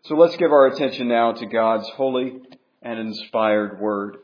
So let's give our attention now to God's holy and inspired word.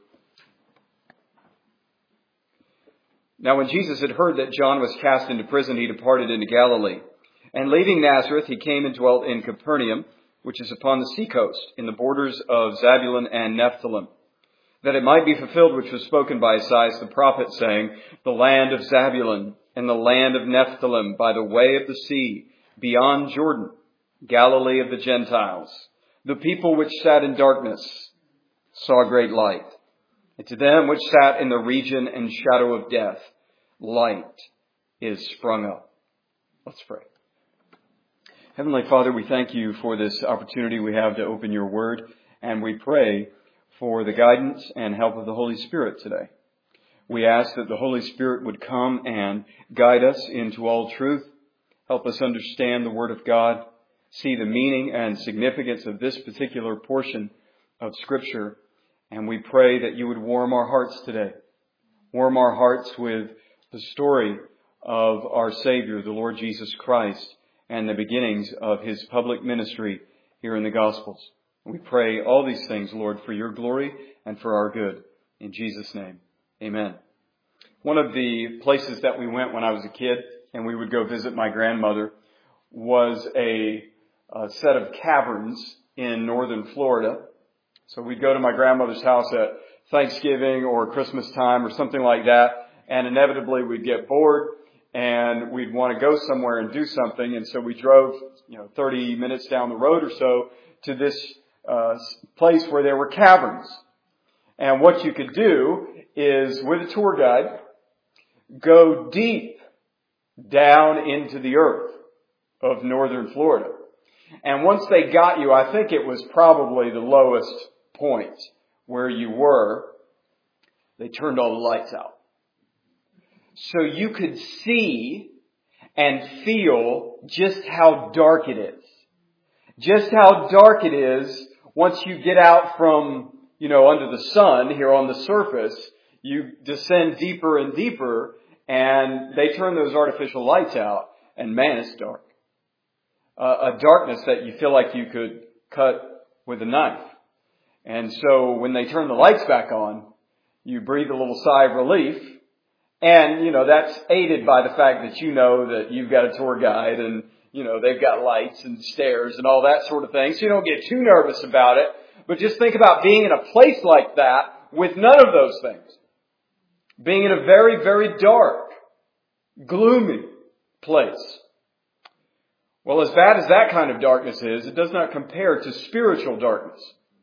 Now when Jesus had heard that John was cast into prison, he departed into Galilee. And leaving Nazareth, he came and dwelt in Capernaum, which is upon the seacoast, in the borders of Zabulon and Nephthalim, that it might be fulfilled which was spoken by Isaiah the prophet, saying, The land of Zabulon and the land of Nephthalim, by the way of the sea, beyond Jordan, Galilee of the Gentiles. The people which sat in darkness saw great light. And to them which sat in the region and shadow of death, light is sprung up. Let's pray. Heavenly Father, we thank you for this opportunity we have to open your word, and we pray for the guidance and help of the Holy Spirit today. We ask that the Holy Spirit would come and guide us into all truth, help us understand the Word of God, see the meaning and significance of this particular portion of Scripture, and we pray that you would warm our hearts today. Warm our hearts with the story of our Savior, the Lord Jesus Christ, and the beginnings of His public ministry here in the Gospels. We pray all these things, Lord, for your glory and for our good. In Jesus' name, amen. One of the places that we went when I was a kid, and we would go visit my grandmother, was a set of caverns in northern Florida. So we'd go to my grandmother's house at Thanksgiving or Christmas time or something like that, and inevitably we'd get bored and we'd want to go somewhere and do something. And so we drove, 30 minutes down the road or so to this place where there were caverns. And what you could do is, with a tour guide, go deep down into the earth of northern Florida. And once they got you, I think it was probably the lowest point where you were, they turned all the lights out. So you could see and feel just how dark it is. Just how dark it is once you get out from, under the sun here on the surface. You descend deeper and deeper, and they turn those artificial lights out, and man, it's dark. A darkness that you feel like you could cut with a knife. And so when they turn the lights back on, you breathe a little sigh of relief. And, that's aided by the fact that you know that you've got a tour guide and, they've got lights and stairs and all that sort of thing. So you don't get too nervous about it. But just think about being in a place like that with none of those things. Being in a very, very dark, gloomy place. Well, as bad as that kind of darkness is, it does not compare to spiritual darkness.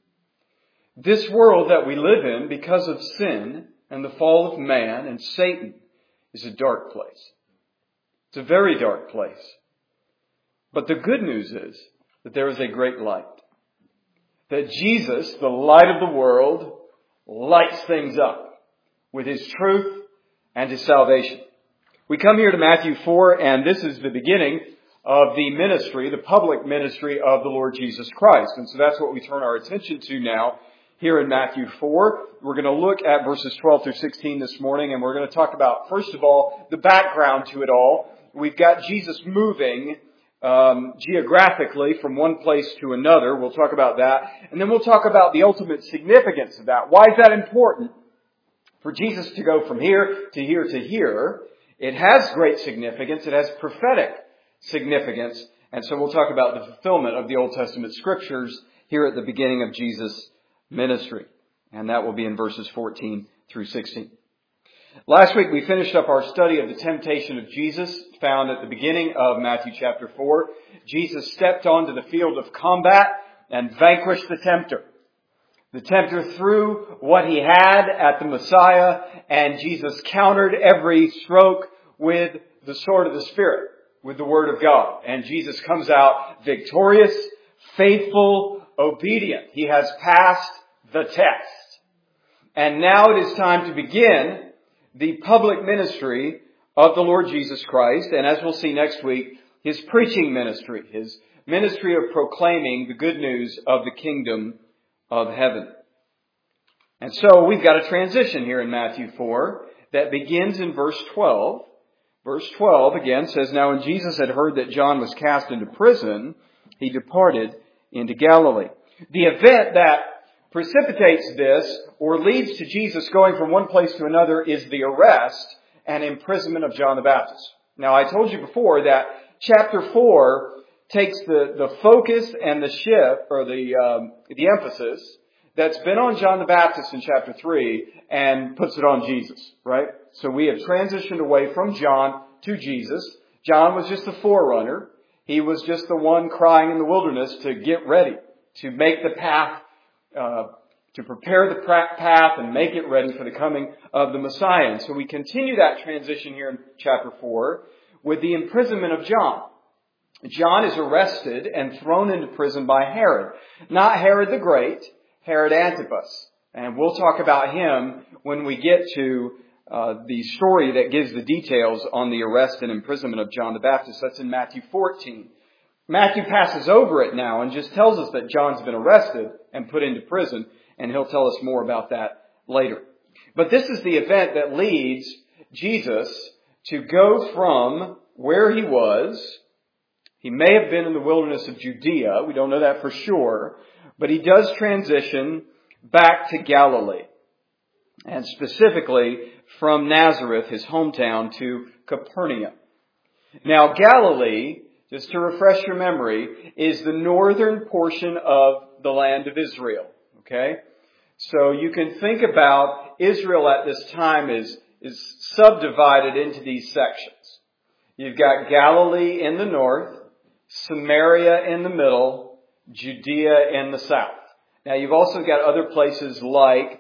This world that we live in, because of sin and the fall of man and Satan, is a dark place. It's a very dark place. But the good news is that there is a great light. That Jesus, the light of the world, lights things up with His truth and His salvation. We come here to Matthew 4, and this is the beginning of the ministry, the public ministry of the Lord Jesus Christ. And so that's what we turn our attention to now here in Matthew 4. We're going to look at verses 12 through 16 this morning, and we're going to talk about, first of all, the background to it all. We've got Jesus moving geographically from one place to another. We'll talk about that. And then we'll talk about the ultimate significance of that. Why is that important? For Jesus to go from here to here to here, it has great significance. It has prophetic significance. And so we'll talk about the fulfillment of the Old Testament scriptures here at the beginning of Jesus' ministry. And that will be in verses 14 through 16. Last week we finished up our study of the temptation of Jesus, found at the beginning of Matthew chapter 4. Jesus stepped onto the field of combat and vanquished the tempter. The tempter threw what he had at the Messiah, and Jesus countered every stroke with the sword of the Spirit, with the Word of God. And Jesus comes out victorious, faithful, obedient. He has passed the test. And now it is time to begin the public ministry of the Lord Jesus Christ. And as we'll see next week, His preaching ministry, His ministry of proclaiming the good news of the kingdom of heaven. And so we've got a transition here in Matthew 4 that begins in verse 12. Verse 12 again says, Now when Jesus had heard that John was cast into prison, He departed into Galilee. The event that precipitates this or leads to Jesus going from one place to another is the arrest and imprisonment of John the Baptist. Now, I told you before that chapter 4 takes the focus and the shift, or the emphasis that's been on John the Baptist in chapter 3 and puts it on Jesus, right? So we have transitioned away from John to Jesus. John was just the forerunner. He was just the one crying in the wilderness to get ready, to make the path, to prepare the path and make it ready for the coming of the Messiah. And so we continue that transition here in chapter 4 with the imprisonment of John. John is arrested and thrown into prison by Herod. Not Herod the Great, Herod Antipas. And we'll talk about him when we get to the story that gives the details on the arrest and imprisonment of John the Baptist. That's in Matthew 14. Matthew passes over it now and just tells us that John's been arrested and put into prison, and he'll tell us more about that later. But this is the event that leads Jesus to go from where he was. He may have been in the wilderness of Judea. We don't know that for sure. But he does transition back to Galilee. And specifically from Nazareth, his hometown, to Capernaum. Now, Galilee, just to refresh your memory, is the northern portion of the land of Israel. Okay? So you can think about Israel at this time is subdivided into these sections. You've got Galilee in the north, Samaria in the middle, Judea in the south. Now you've also got other places like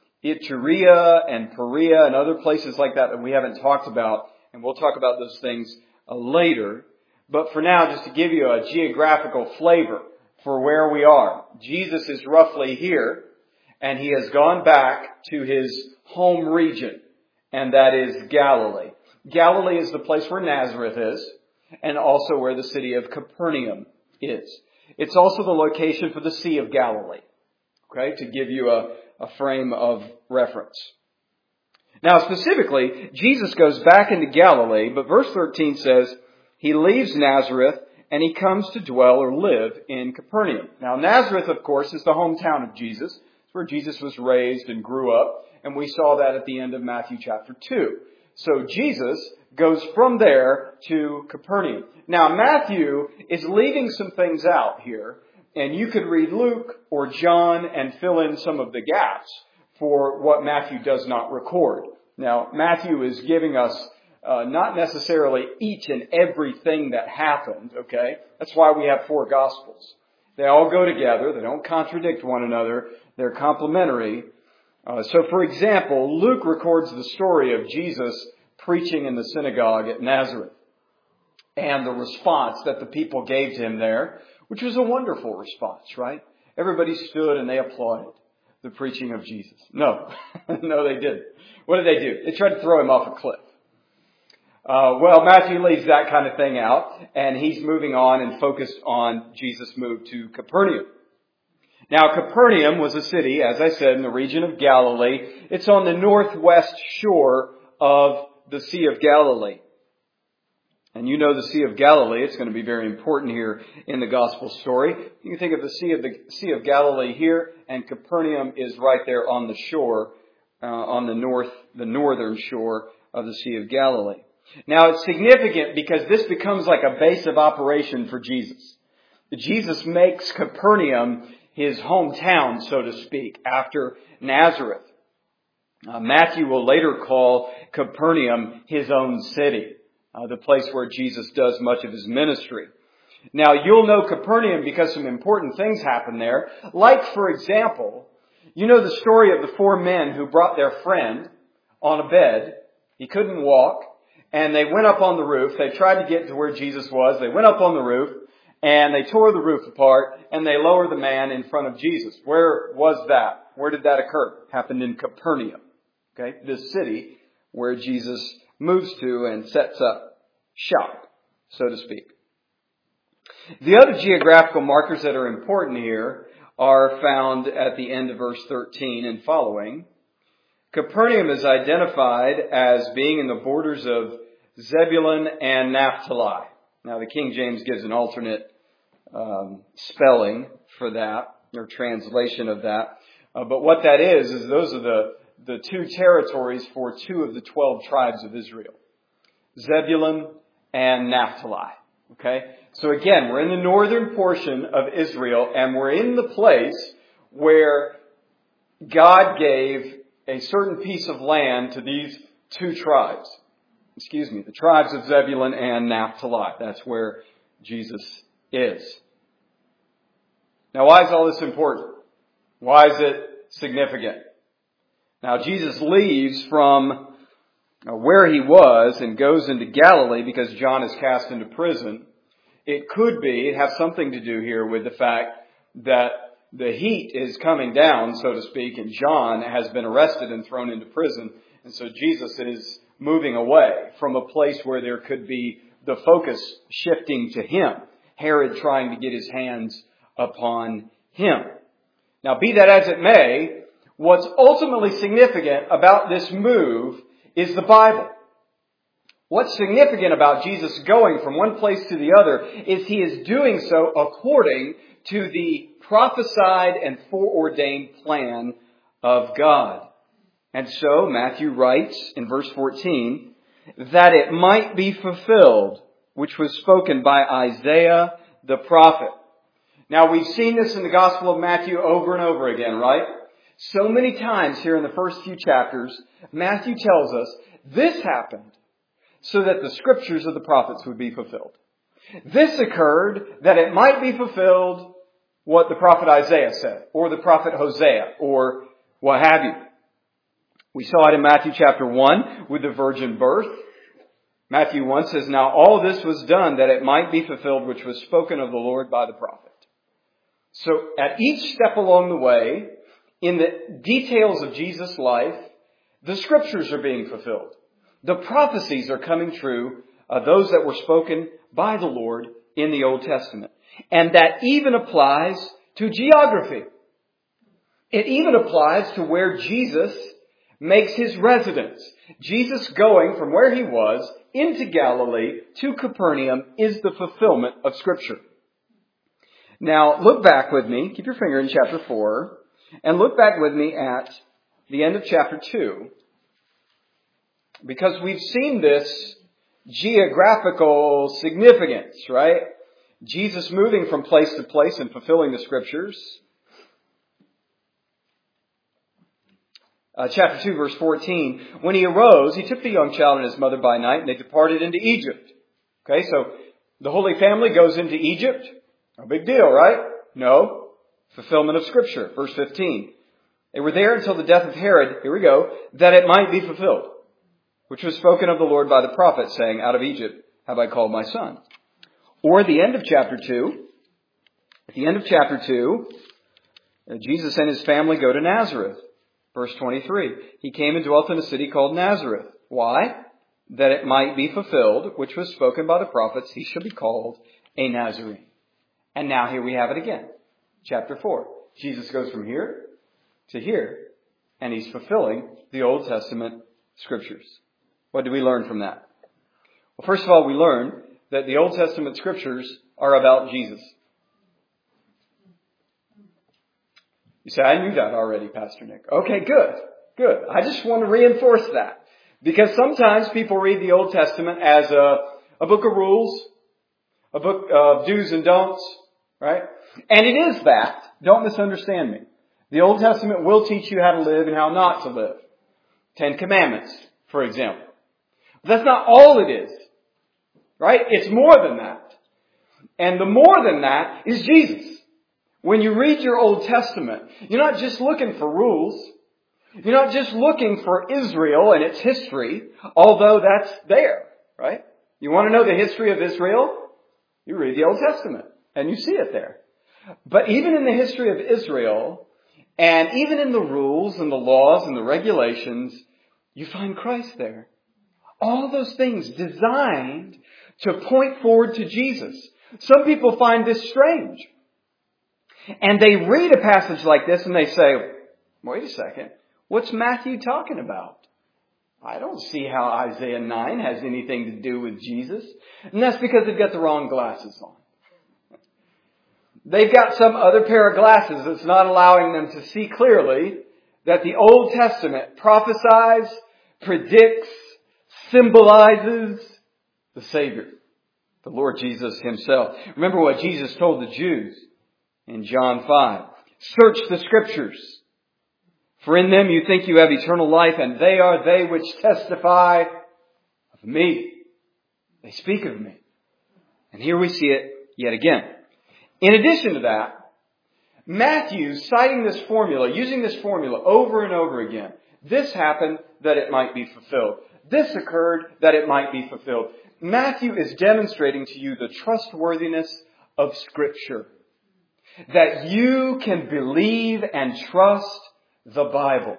Iturea and Perea and other places like that we haven't talked about, and we'll talk about those things later. But for now, just to give you a geographical flavor for where we are, Jesus is roughly here, and he has gone back to his home region, and that is Galilee. Galilee is the place where Nazareth is, and also where the city of Capernaum is. It's also the location for the Sea of Galilee, okay, to give you a frame of reference. Now, specifically, Jesus goes back into Galilee, but verse 13 says, he leaves Nazareth and he comes to dwell or live in Capernaum. Now, Nazareth, of course, is the hometown of Jesus. It's where Jesus was raised and grew up, and we saw that at the end of Matthew chapter 2. So Jesus goes from there to Capernaum. Now, Matthew is leaving some things out here, and you could read Luke or John and fill in some of the gaps for what Matthew does not record. Now, Matthew is giving us not necessarily each and everything that happened, okay? That's why we have 4 Gospels. They all go together. They don't contradict one another. They're complementary. So, for example, Luke records the story of Jesus preaching in the synagogue at Nazareth and the response that the people gave to him there, which was a wonderful response, right? Everybody stood and they applauded the preaching of Jesus. No, no, they didn't. What did they do? They tried to throw him off a cliff. Well, Matthew leaves that kind of thing out, and he's moving on and focused on Jesus' move to Capernaum. Now, Capernaum was a city, as I said, in the region of Galilee. It's on the northwest shore of the Sea of Galilee. And you know the Sea of Galilee. It's going to be very important here in the gospel story. You can think of the Sea of Galilee here, and Capernaum is right there on the shore, on the northern shore of the Sea of Galilee. Now, it's significant because this becomes like a base of operation for Jesus. Jesus makes Capernaum his hometown, so to speak, after Nazareth. Matthew will later call Capernaum his own city, the place where Jesus does much of his ministry. Now, you'll know Capernaum because some important things happen there. Like, for example, you know the story of the 4 men who brought their friend on a bed. He couldn't walk, and they went up on the roof. They tried to get to where Jesus was. They went up on the roof, and they tore the roof apart, and they lowered the man in front of Jesus. Where was that? Where did that occur? It happened in Capernaum, okay, this city where Jesus moves to and sets up shop, so to speak. The other geographical markers that are important here are found at the end of verse 13 and following. Capernaum is identified as being in the borders of Zebulun and Naphtali. Now, the King James gives an alternate spelling for that, or translation of that. But what that is those are the two territories for two of the 12 tribes of Israel. Zebulun and Naphtali. Okay? So again, we're in the northern portion of Israel, and we're in the place where God gave a certain piece of land to these two tribes. The tribes of Zebulun and Naphtali. That's where Jesus is. Now, why is all this important? Why is it significant? Now, Jesus leaves from where he was and goes into Galilee because John is cast into prison. It have something to do here with the fact that the heat is coming down, so to speak, and John has been arrested and thrown into prison. And so Jesus is moving away from a place where there could be the focus shifting to him. Herod trying to get his hands upon him. Now, be that as it may, what's ultimately significant about this move is the Bible. What's significant about Jesus going from one place to the other is he is doing so according to the prophesied and foreordained plan of God. And so Matthew writes in verse 14, that it might be fulfilled, which was spoken by Isaiah the prophet. Now, we've seen this in the Gospel of Matthew over and over again, right? So many times here in the first few chapters, Matthew tells us this happened so that the scriptures of the prophets would be fulfilled. This occurred that it might be fulfilled what the prophet Isaiah said, or the prophet Hosea, or what have you. We saw it in Matthew chapter 1 with the virgin birth. Matthew 1 says, now all this was done that it might be fulfilled which was spoken of the Lord by the prophet. So at each step along the way, in the details of Jesus' life, the scriptures are being fulfilled. The prophecies are coming true, those that were spoken by the Lord in the Old Testament. And that even applies to geography. It even applies to where Jesus makes his residence. Jesus going from where he was into Galilee to Capernaum is the fulfillment of Scripture. Now, look back with me, keep your finger in chapter 4, and look back with me at the end of chapter 2. Because we've seen this geographical significance, right? Jesus moving from place to place and fulfilling the Scriptures. Chapter 2, verse 14. When he arose, he took the young child and his mother by night, and they departed into Egypt. Okay, so the Holy Family goes into Egypt. No big deal, right? No. Fulfillment of Scripture. Verse 15. They were there until the death of Herod, here we go, that it might be fulfilled, which was spoken of the Lord by the prophet, saying, out of Egypt have I called my son. Or at the end of chapter 2, Jesus and his family go to Nazareth. Verse 23, he came and dwelt in a city called Nazareth. Why? That it might be fulfilled, which was spoken by the prophets, he shall be called a Nazarene. And now here we have it again. Chapter 4. Jesus goes from here to here, and he's fulfilling the Old Testament Scriptures. What do we learn from that? Well, first of all, we learn that the Old Testament Scriptures are about Jesus. You say, I knew that already, Pastor Nick. Okay, good. I just want to reinforce that. Because sometimes people read the Old Testament as a book of rules, a book of do's and don'ts, right? And it is that. Don't misunderstand me. The Old Testament will teach you how to live and how not to live. 10 Commandments, for example. But that's not all it is, right? It's more than that. And the more than that is Jesus. When you read your Old Testament, you're not just looking for rules. You're not just looking for Israel and its history, although that's there, right? You want to know the history of Israel? You read the Old Testament, and you see it there. But even in the history of Israel, and even in the rules and the laws and the regulations, you find Christ there. All those things designed to point forward to Jesus. Some people find this strange. And they read a passage like this and they say, wait a second, what's Matthew talking about? I don't see how Isaiah 9 has anything to do with Jesus. And that's because they've got the wrong glasses on. They've got some other pair of glasses that's not allowing them to see clearly that the Old Testament prophesies, predicts, symbolizes the Savior, the Lord Jesus Himself. Remember what Jesus told the Jews in John 5. Search the Scriptures, for in them you think you have eternal life, and they are they which testify of me. They speak of me. And here we see it yet again. In addition to that, Matthew, citing this formula, using this formula over and over again, this happened that it might be fulfilled. This occurred that it might be fulfilled. Matthew is demonstrating to you the trustworthiness of Scripture. That you can believe and trust the Bible.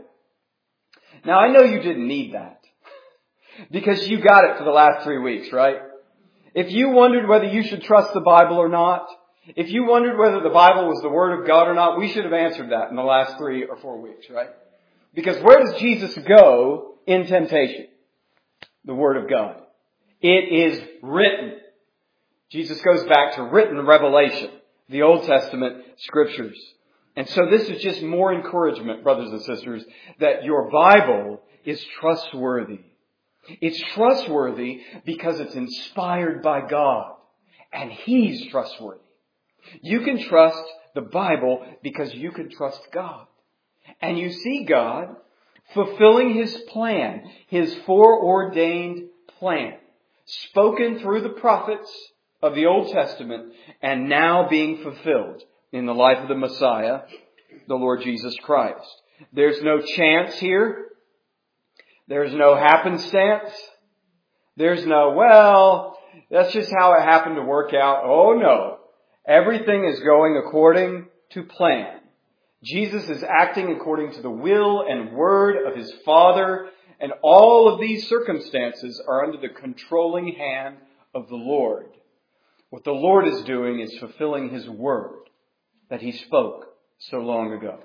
Now, I know you didn't need that. Because you got it for the last 3 weeks, right? If you wondered whether you should trust the Bible or not, if you wondered whether the Bible was the Word of God or not, we should have answered that in the last 3 or 4 weeks, right? Because where does Jesus go in temptation? The Word of God. It is written. Jesus goes back to written revelation, the Old Testament Scriptures. And so this is just more encouragement, brothers and sisters, that your Bible is trustworthy. It's trustworthy because it's inspired by God. And He's trustworthy. You can trust the Bible because you can trust God. And you see God fulfilling His plan, His foreordained plan, spoken through the prophets of the Old Testament and now being fulfilled in the life of the Messiah, the Lord Jesus Christ. There's no chance here. There's no happenstance. There's no, well, that's just how it happened to work out. Oh no. Everything is going according to plan. Jesus is acting according to the will and word of His Father, and all of these circumstances are under the controlling hand of the Lord. What the Lord is doing is fulfilling His word that He spoke so long ago.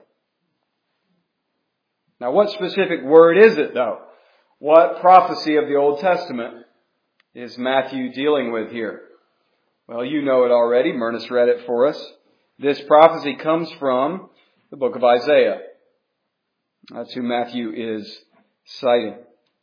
Now, what specific word is it, though? What prophecy of the Old Testament is Matthew dealing with here? Well, you know it already. Myrnis read it for us. This prophecy comes from the book of Isaiah. That's who Matthew is citing.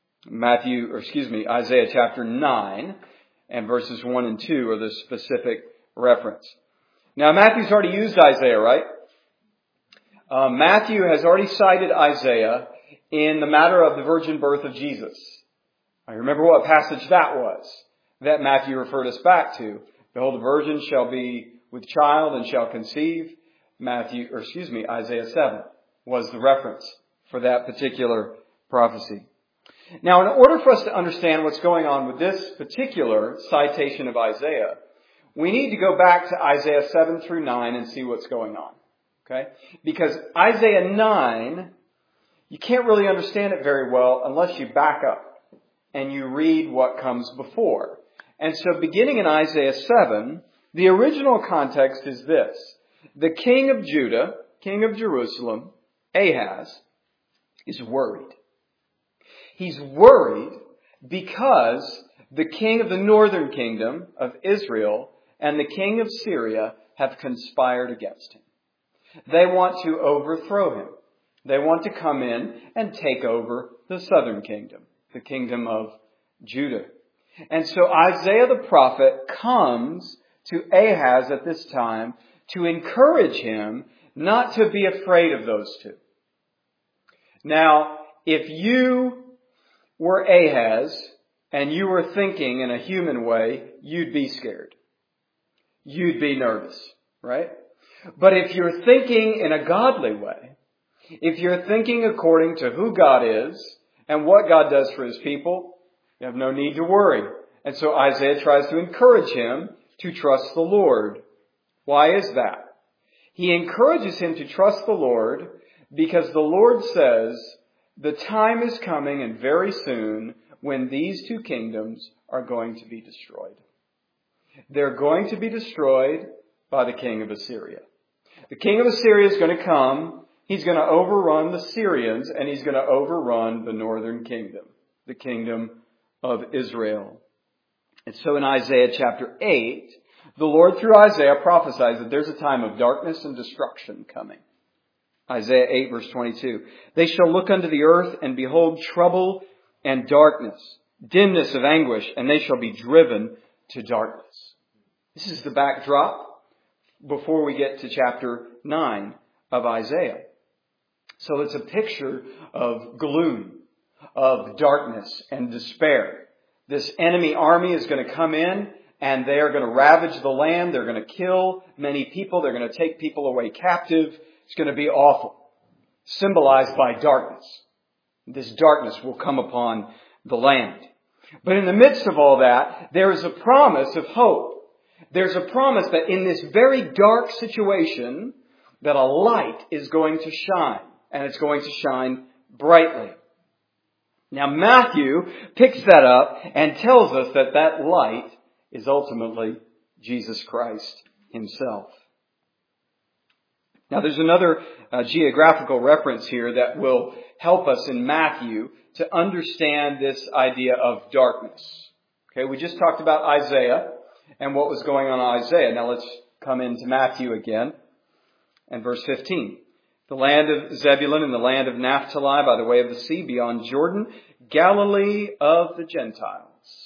Isaiah chapter 9 and verses 1 and 2 are the specific reference. Now, Matthew's already used Isaiah, right? Matthew has already cited Isaiah in the matter of the virgin birth of Jesus. I remember what passage that was that Matthew referred us back to. Behold, the virgin shall be with child and shall conceive. Isaiah 7 was the reference for that particular prophecy. Now, in order for us to understand what's going on with this particular citation of Isaiah, we need to go back to Isaiah 7 through 9 and see what's going on. Okay? Because Isaiah 9, you can't really understand it very well unless you back up and you read what comes before. And so beginning in Isaiah 7, the original context is this. The king of Judah, king of Jerusalem, Ahaz, is worried. He's worried because the king of the northern kingdom of Israel and the king of Syria have conspired against him. They want to overthrow him. They want to come in and take over the southern kingdom, the kingdom of Judah. And so Isaiah the prophet comes to Ahaz at this time to encourage him not to be afraid of those two. Now, if you were Ahaz and you were thinking in a human way, you'd be scared. You'd be nervous, right? But if you're thinking in a godly way, if you're thinking according to who God is and what God does for His people, you have no need to worry. And so Isaiah tries to encourage him to trust the Lord. Why is that? He encourages him to trust the Lord because the Lord says the time is coming and very soon when these two kingdoms are going to be destroyed. They're going to be destroyed by the king of Assyria. The king of Assyria is going to come. He's going to overrun the Syrians and he's going to overrun the northern kingdom, the kingdom of Israel. And so in Isaiah chapter 8, the Lord through Isaiah prophesies that there's a time of darkness and destruction coming. Isaiah 8 verse 22. They shall look unto the earth and behold trouble and darkness, dimness of anguish, and they shall be driven to darkness. This is the backdrop before we get to chapter 9 of Isaiah. So it's a picture of gloom, of darkness and despair. This enemy army is going to come in and they are going to ravage the land. They're going to kill many people. They're going to take people away captive. It's going to be awful. Symbolized by darkness. This darkness will come upon the land. But in the midst of all that, there is a promise of hope. There's a promise that in this very dark situation, that a light is going to shine. And it's going to shine brightly. Now Matthew picks that up and tells us that that light is ultimately Jesus Christ Himself. Now there's another geographical reference here that will help us in Matthew to understand this idea of darkness. Okay, we just talked about Isaiah and what was going on in Isaiah. Now let's come into Matthew again and verse 15. The land of Zebulun and the land of Naphtali by the way of the sea beyond Jordan, Galilee of the Gentiles.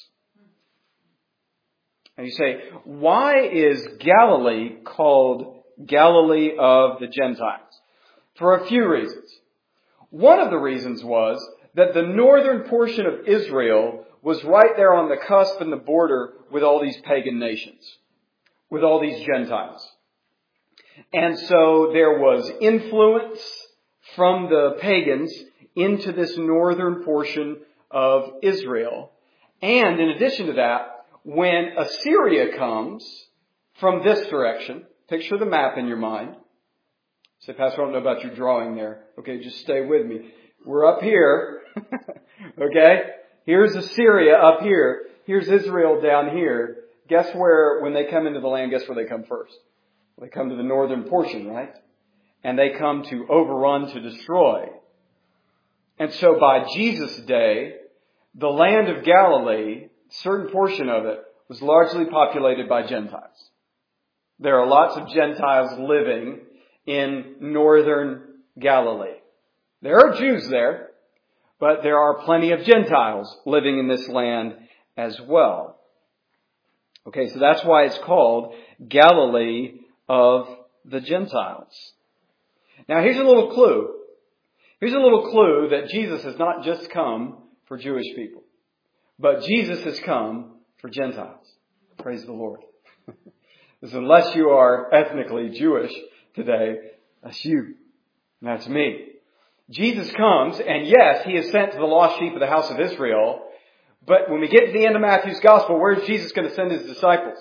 And you say, why is Galilee called Galilee of the Gentiles? For a few reasons. One of the reasons was that the northern portion of Israel was right there on the cusp and the border with all these pagan nations, with all these Gentiles. And so there was influence from the pagans into this northern portion of Israel. And in addition to that, when Assyria comes from this direction, picture the map in your mind. Say, Pastor, I don't know about your drawing there. Okay, just stay with me. We're up here. Okay? Here's Assyria up here. Here's Israel down here. Guess where, when they come into the land, guess where they come first? They come to the northern portion, right? And they come to overrun, to destroy. And so by Jesus' day, the land of Galilee, a certain portion of it, was largely populated by Gentiles. There are lots of Gentiles living in northern Galilee. There are Jews there, but there are plenty of Gentiles living in this land as well. Okay, so that's why it's called Galilee of the Gentiles. Now here's a little clue. Here's a little clue that Jesus has not just come for Jewish people, but Jesus has come for Gentiles. Praise the Lord. Because unless you are ethnically Jewish today, that's you. And that's me. Jesus comes, and yes, He is sent to the lost sheep of the house of Israel. But when we get to the end of Matthew's gospel, where is Jesus going to send His disciples?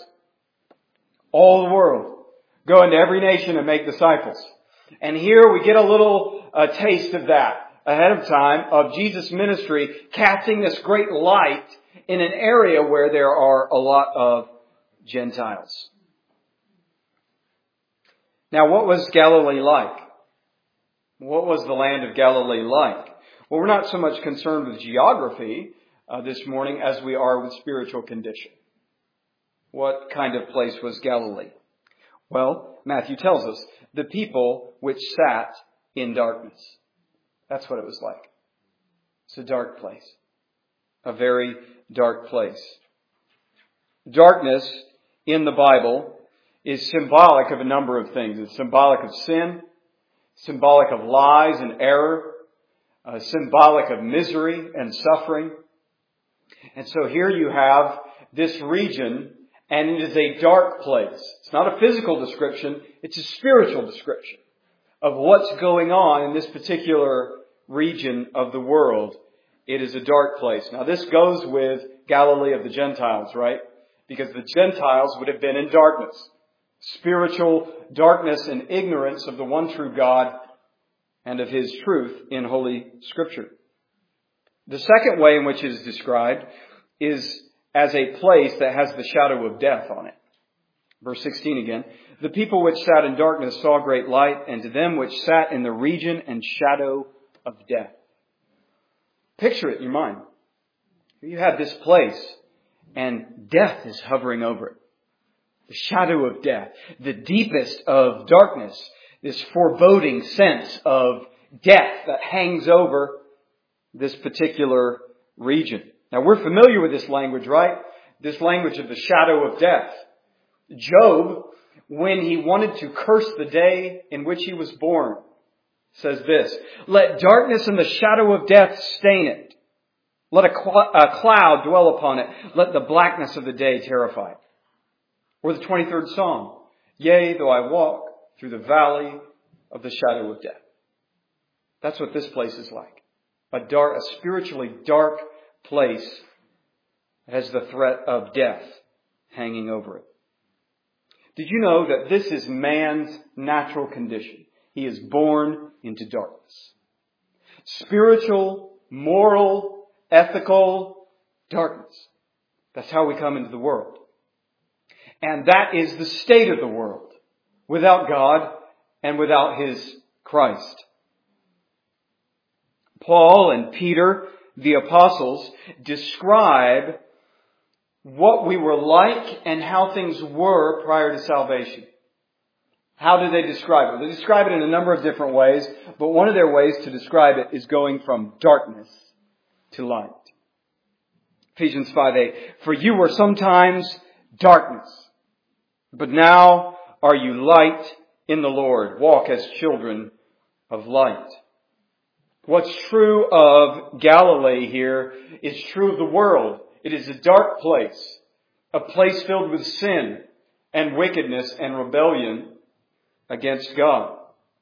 All the world. Go into every nation and make disciples. And here we get a little taste of that ahead of time of Jesus' ministry casting this great light in an area where there are a lot of Gentiles. Now, what was Galilee like? What was the land of Galilee like? Well, we're not so much concerned with geography this morning as we are with spiritual condition. What kind of place was Galilee? Well, Matthew tells us, the people which sat in darkness. That's what it was like. It's a dark place. A very dark place. Darkness in the Bible is symbolic of a number of things. It's symbolic of sin, symbolic of lies and error, symbolic of misery and suffering. And so here you have this region, and it is a dark place. It's not a physical description, it's a spiritual description of what's going on in this particular region of the world. It is a dark place. Now this goes with Galilee of the Gentiles, right? Because the Gentiles would have been in darkness. Spiritual darkness and ignorance of the one true God and of His truth in Holy Scripture. The second way in which it is described is as a place that has the shadow of death on it. Verse 16 again. The people which sat in darkness saw great light, and to them which sat in the region and shadow of death. Picture it in your mind. You have this place, and death is hovering over it. The shadow of death. The deepest of darkness. This foreboding sense of death that hangs over this particular region. Now we're familiar with this language, right? This language of the shadow of death. Job, when he wanted to curse the day in which he was born, says this, "Let darkness and the shadow of death stain it. Let a cloud dwell upon it. Let the blackness of the day terrify it." Or the 23rd Psalm, "Yea, though I walk through the valley of the shadow of death." That's what this place is like. A spiritually dark place that has the threat of death hanging over it. Did you know that this is man's natural condition? He is born into darkness. Spiritual, moral, ethical darkness. That's how we come into the world. And that is the state of the world without God and without His Christ. Paul and Peter, the apostles, describe what we were like and how things were prior to salvation. How do they describe it? They describe it in a number of different ways, but one of their ways to describe it is going from darkness to light. Ephesians 5:8, "For you were sometimes darkness, but now are you light in the Lord. Walk as children of light." What's true of Galilee here is true of the world. It is a dark place, a place filled with sin and wickedness and rebellion against God.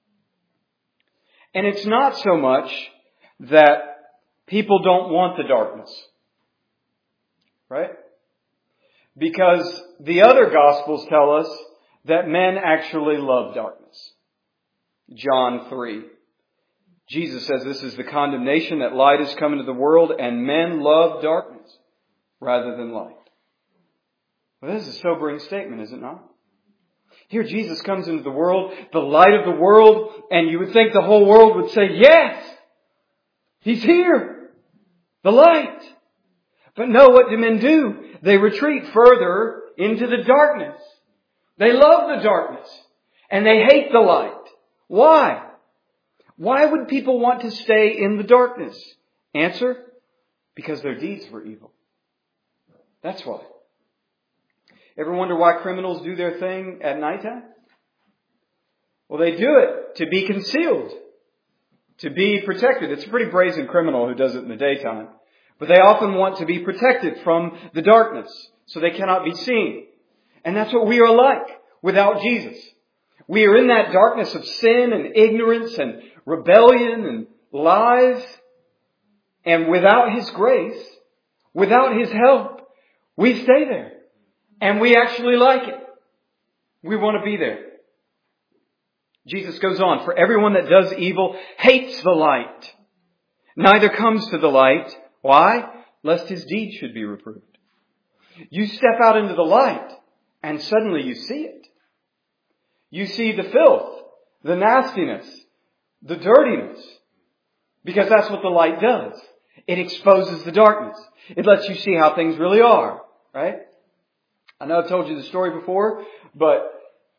And it's not so much that people don't want the darkness, right? Because the other Gospels tell us that men actually love darkness. John 3. Jesus says this is the condemnation that light has come into the world and men love darkness rather than light. Well, this is a sobering statement, is it not? Here Jesus comes into the world, the light of the world, and you would think the whole world would say, yes, He's here, the light. But no, what do men do? They retreat further into the darkness. They love the darkness and they hate the light. Why? Why would people want to stay in the darkness? Answer, because their deeds were evil. That's why. Ever wonder why criminals do their thing at nighttime? Well, they do it to be concealed, to be protected. It's a pretty brazen criminal who does it in the daytime. But they often want to be protected from the darkness so they cannot be seen. And that's what we are like without Jesus. We are in that darkness of sin and ignorance and rebellion and lies. And without His grace, without His help, we stay there. And we actually like it. We want to be there. Jesus goes on, "For everyone that does evil hates the light, neither comes to the light." Why? Lest his deeds should be reproved. You step out into the light and suddenly you see it. You see the filth, the nastiness, the dirtiness. Because that's what the light does. It exposes the darkness. It lets you see how things really are, right? I know I've told you the story before, but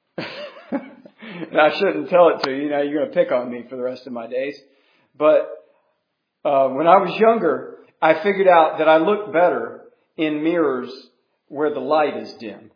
I shouldn't tell it to you. Now you're going to pick on me for the rest of my days. But when I was younger, I figured out that I look better in mirrors where the light is dim.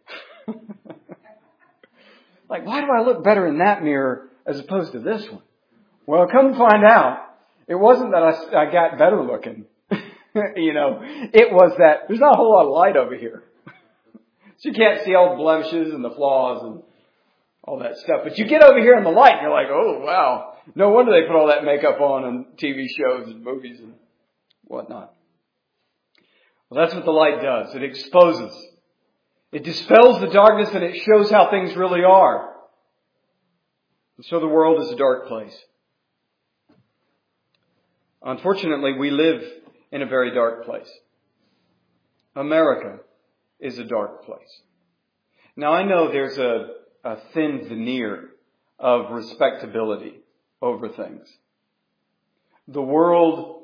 Like, why do I look better in that mirror as opposed to this one? Well, come to find out, it wasn't that I got better looking. It was that there's not a whole lot of light over here. So you can't see all the blemishes and the flaws and all that stuff. But you get over here in the light and you're like, oh, wow. No wonder they put all that makeup on TV shows and movies and whatnot. Well, that's what the light does. It exposes. It dispels the darkness and it shows how things really are. And so the world is a dark place. Unfortunately, we live in a very dark place. America is a dark place. Now, I know there's a thin veneer of respectability over things. The world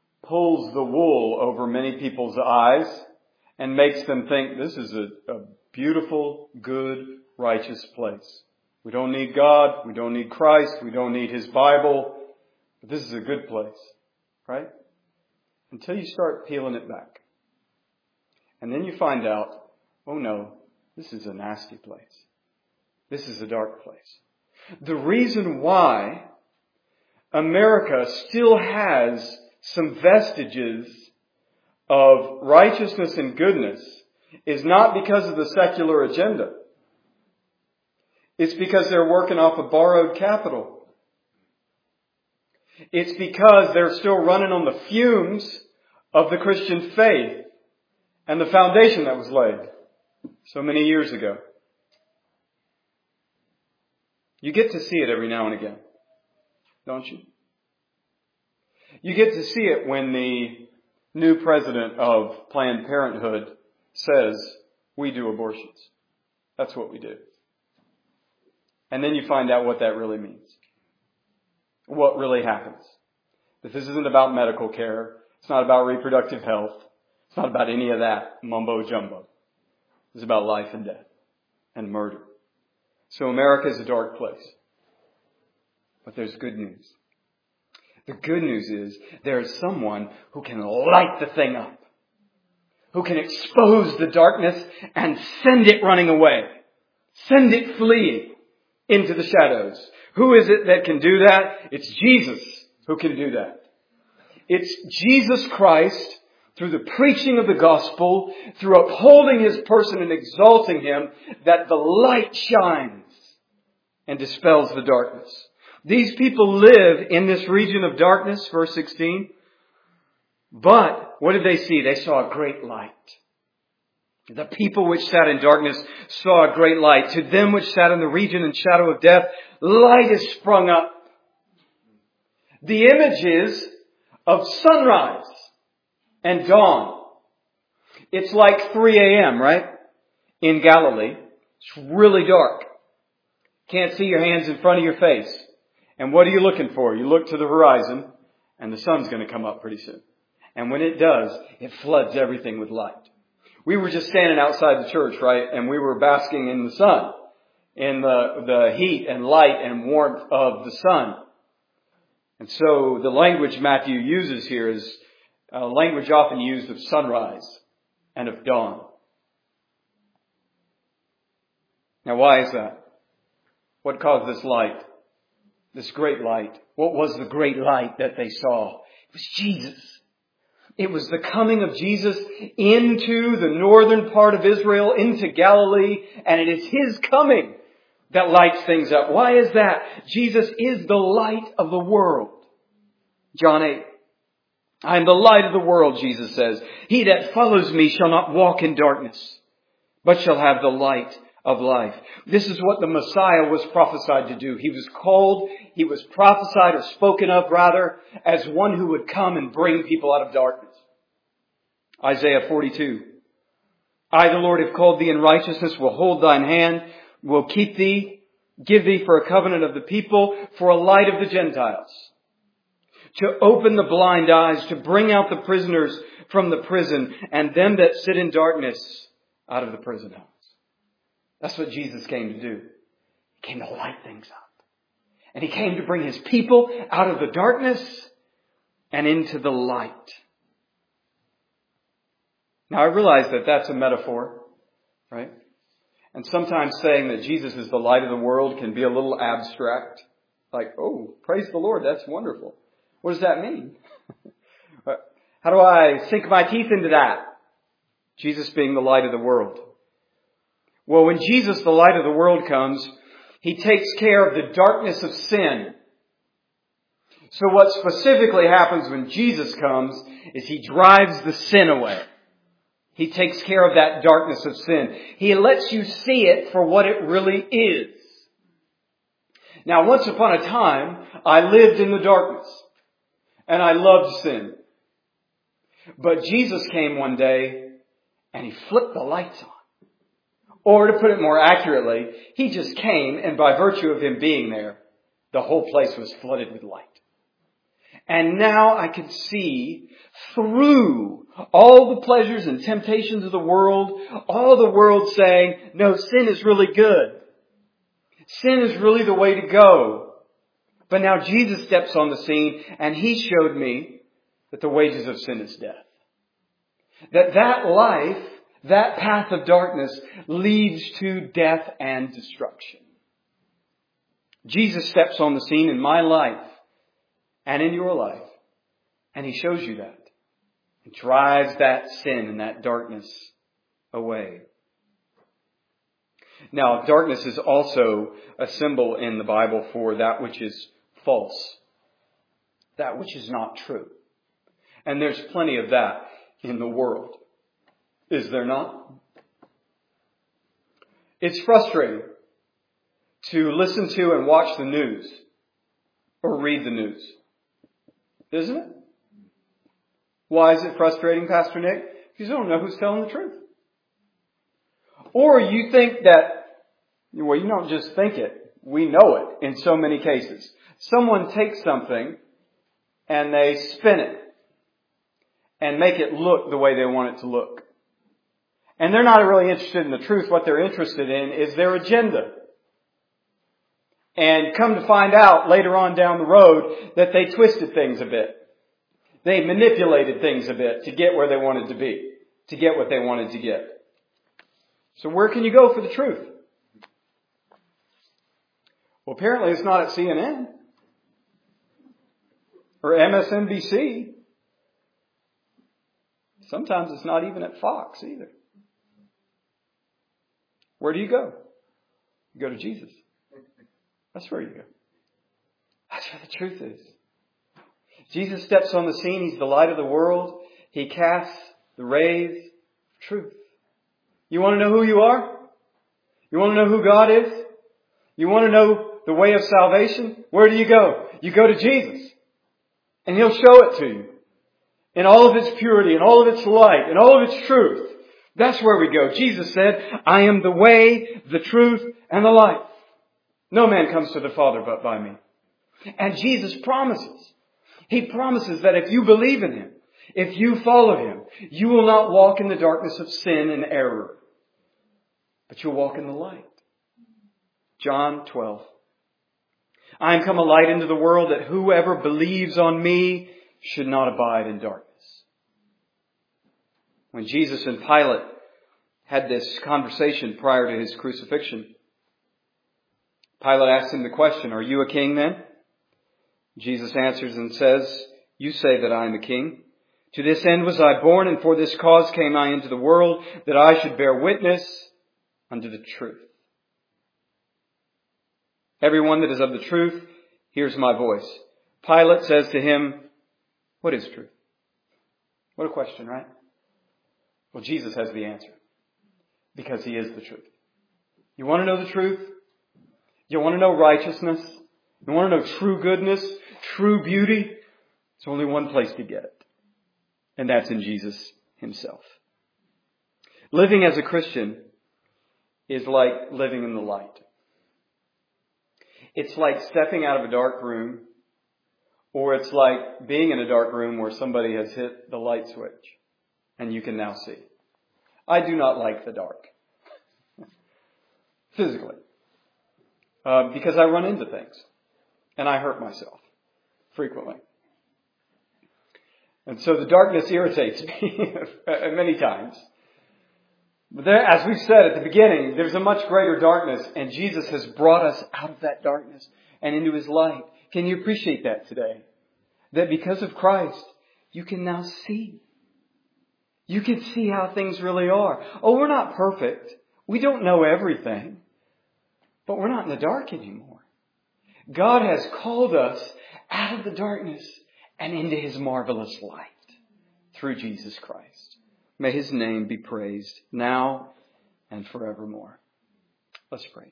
pulls the wool over many people's eyes and makes them think this is a beautiful, good, righteous place. We don't need God. We don't need Christ. We don't need His Bible. But this is a good place, right? Until you start peeling it back. And then you find out, oh no, this is a nasty place. This is a dark place. The reason why America still has some vestiges of righteousness and goodness is not because of the secular agenda. It's because they're working off a borrowed capital. It's because they're still running on the fumes of the Christian faith and the foundation that was laid so many years ago. You get to see it every now and again, don't you? You get to see it when the new president of Planned Parenthood says, we do abortions. That's what we do. And then you find out what that really means. What really happens. That this isn't about medical care. It's not about reproductive health. It's not about any of that mumbo jumbo. It's about life and death and murder. So America is a dark place. But there's good news. The good news is there is someone who can light the thing up. Who can expose the darkness and send it running away. Send it fleeing into the shadows. Who is it that can do that? It's Jesus who can do that. It's Jesus Christ, through the preaching of the gospel, through upholding His person and exalting Him, that the light shines and dispels the darkness. These people live in this region of darkness, verse 16. But what did they see? They saw a great light. The people which sat in darkness saw a great light. To them which sat in the region and shadow of death, light is sprung up. The images of sunrise and dawn. It's like 3 a.m., right? In Galilee. It's really dark. Can't see your hands in front of your face. And what are you looking for? You look to the horizon and the sun's going to come up pretty soon. And when it does, it floods everything with light. We were just standing outside the church, right? And we were basking in the sun, in the heat and light and warmth of the sun. And so the language Matthew uses here is language often used of sunrise and of dawn. Now, why is that? What caused this light? This great light. What was the great light that they saw? It was Jesus. It was the coming of Jesus into the northern part of Israel, into Galilee, and it is His coming that lights things up. Why is that? Jesus is the light of the world. John 8. I am the light of the world, Jesus says. He that follows me shall not walk in darkness, but shall have the light of life. This is what the Messiah was prophesied to do. He was called, He was prophesied or spoken of rather, as one who would come and bring people out of darkness. Isaiah 42. I, the Lord, have called thee in righteousness, will hold thine hand, will keep thee, give thee for a covenant of the people, for a light of the Gentiles. To open the blind eyes, to bring out the prisoners from the prison, and them that sit in darkness out of the prison house. That's what Jesus came to do. He came to light things up. And He came to bring His people out of the darkness and into the light. Now I realize that that's a metaphor, right? And sometimes saying that Jesus is the light of the world can be a little abstract. Like, oh, praise the Lord, that's wonderful. What does that mean? How do I sink my teeth into that? Jesus being the light of the world. Well, when Jesus, the light of the world, comes, He takes care of the darkness of sin. So what specifically happens when Jesus comes is He drives the sin away. He takes care of that darkness of sin. He lets you see it for what it really is. Now, once upon a time, I lived in the darkness. And I loved sin. But Jesus came one day and He flipped the lights on. Or to put it more accurately, He just came, and by virtue of Him being there, the whole place was flooded with light. And now I can see through all the pleasures and temptations of the world, all the world saying, no, sin is really good. Sin is really the way to go. But now Jesus steps on the scene and He showed me that the wages of sin is death. That life, that path of darkness leads to death and destruction. Jesus steps on the scene in my life and in your life, and He shows you that. He drives that sin and that darkness away. Now, darkness is also a symbol in the Bible for that which is false, that which is not true. And there's plenty of that in the world. Is there not? It's frustrating to listen to and watch the news or read the news. Isn't it? Why is it frustrating, Pastor Nick? Because you don't know who's telling the truth. Or you think that, well, you don't just think it. We know it in so many cases. Someone takes something and they spin it and make it look the way they want it to look. And they're not really interested in the truth. What they're interested in is their agenda. And come to find out later on down the road that they twisted things a bit. They manipulated things a bit to get where they wanted to be, to get what they wanted to get. So where can you go for the truth? Well, apparently it's not at CNN or MSNBC. Sometimes it's not even at Fox either. Where do you go? You go to Jesus. That's where you go. That's where the truth is. Jesus steps on the scene. He's the light of the world. He casts the rays of truth. You want to know who you are? You want to know who God is? You want to know the way of salvation? Where do you go? You go to Jesus. And He'll show it to you. In all of its purity, in all of its light, in all of its truth. That's where we go. Jesus said, I am the way, the truth, and the life. No man comes to the Father but by me. And Jesus promises. He promises that if you believe in Him, if you follow Him, you will not walk in the darkness of sin and error, but you'll walk in the light. John 12. I am come a light into the world that whoever believes on me should not abide in darkness. When Jesus and Pilate had this conversation prior to His crucifixion, Pilate asked Him the question, are you a king then? Jesus answers and says, you say that I am a king. To this end was I born, and for this cause came I into the world, that I should bear witness unto the truth. Everyone that is of the truth hears my voice. Pilate says to Him, what is truth? What a question, right? Well, Jesus has the answer. Because He is the truth. You want to know the truth? You want to know righteousness? You want to know true goodness, true beauty? There's only one place to get it. And that's in Jesus Himself. Living as a Christian is like living in the light. It's like stepping out of a dark room, or it's like being in a dark room where somebody has hit the light switch and you can now see. I do not like the dark. Physically. Because I run into things. And I hurt myself. Frequently. And so the darkness irritates me many times. But there, as we said at the beginning, there's a much greater darkness. And Jesus has brought us out of that darkness and into His light. Can you appreciate that today? That because of Christ, you can now see. You can see how things really are. Oh, we're not perfect. We don't know everything. But we're not in the dark anymore. God has called us out of the darkness and into His marvelous light through Jesus Christ. May His name be praised now and forevermore. Let's pray.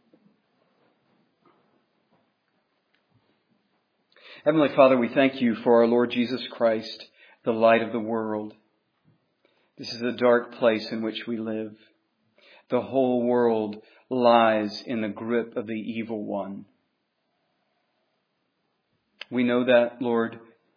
Heavenly Father, we thank You for our Lord Jesus Christ, the light of the world. This is a dark place in which we live. The whole world lies in the grip of the evil one. We know that, Lord,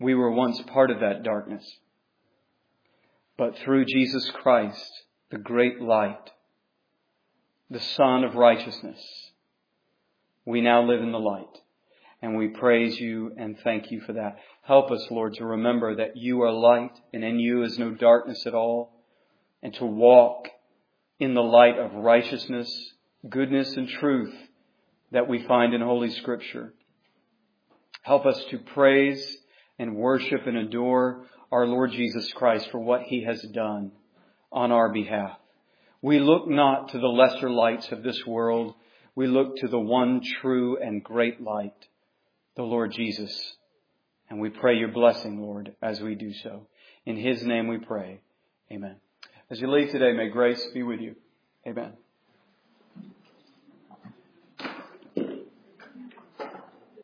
We were once part of that darkness. But through Jesus Christ, the great light, the Son of righteousness, we now live in the light. And we praise you and thank you for that. Help us, Lord, to remember that you are light and in you is no darkness at all. And to walk in the light of righteousness, goodness, and truth that we find in Holy Scripture. Help us to praise and worship and adore our Lord Jesus Christ for what He has done on our behalf. We look not to the lesser lights of this world. We look to the one true and great light, the Lord Jesus. And we pray your blessing, Lord, as we do so. In His name we pray. Amen. As you leave today, may grace be with you. Amen.